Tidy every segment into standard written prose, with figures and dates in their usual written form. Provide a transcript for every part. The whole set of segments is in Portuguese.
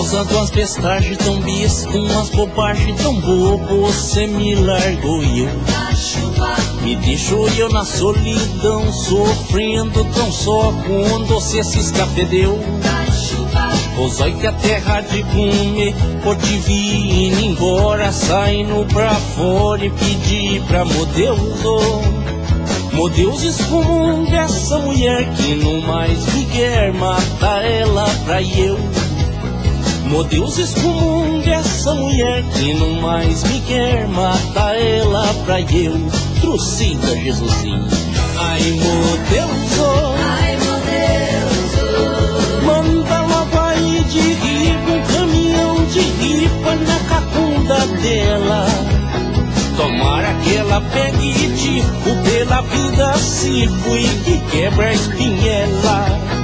Causando umas bestagens tão bis, umas bobagens tão bobo, você me largou e eu me deixou eu na solidão, sofrendo tão só quando você se escapedeu. Pois olha que a terra de comer, por te vir indo embora, saindo pra fora e pedir pra meu Deus, meu Deus, excomunga essa mulher que não mais me quer, mata ela pra eu. Meu Deus, excomunga essa mulher que não mais me quer, mata ela pra eu. Trucida, Jesusinho. Ai, meu Deus, Ai, meu Deus, manda logo aí de ripa, um caminhão de ripa na cacunda dela. Tomara que ela pegue tipo pela vida se fui que quebra a espinhela.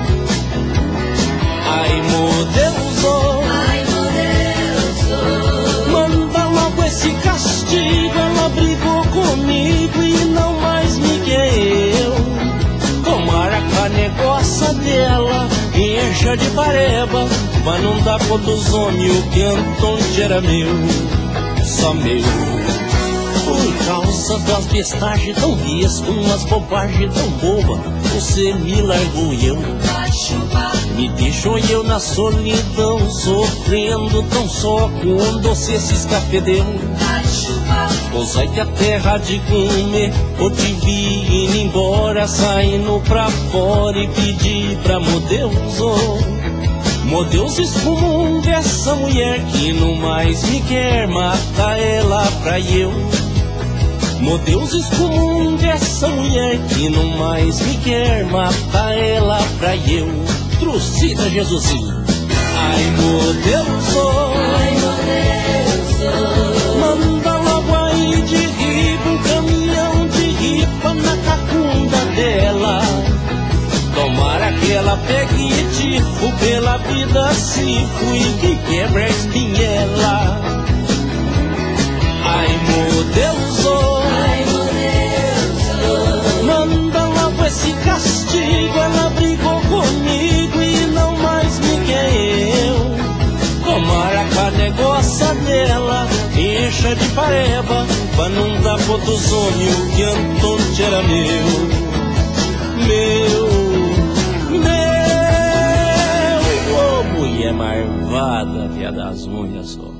Ai, meu Deus, ai, meu Deus, manda logo esse castigo. Ela brigou comigo e não mais me quer eu. Tomara que a negócio dela encha de pareba, mas não dá pra dos homens o que Antônio era meu, só meu. Por causa das bestagens tão vias, umas bobagens tão boba, você me largou e eu me deixou eu na solidão, sofrendo tão só quando você se escapedeu. Pois ai que a terra de comer, ou te vi indo embora, saindo pra fora e pedir pra meu Deus, meu Deus, excomunga essa mulher que não mais me quer, mata ela pra eu. Meu Deus, excomunga essa mulher que não mais me quer, mata ela pra eu. Trucida, Jesusinho. Ai, meu Deus, ai, meu Deus, manda logo aí de riba, um caminhão de ripa na cacunda dela. Tomara que ela pegue tipo pela vida se fui que quebra a espinhela. Ai, meu Deus, ai, meu Deus, manda logo esse castigo. Ela brigou comigo e não mais me quer eu. Tomara que a negócio dela encha de pareba, pra não dar pro dos homens o que Antônio era meu. Ô mulher marvada, via das unhas só.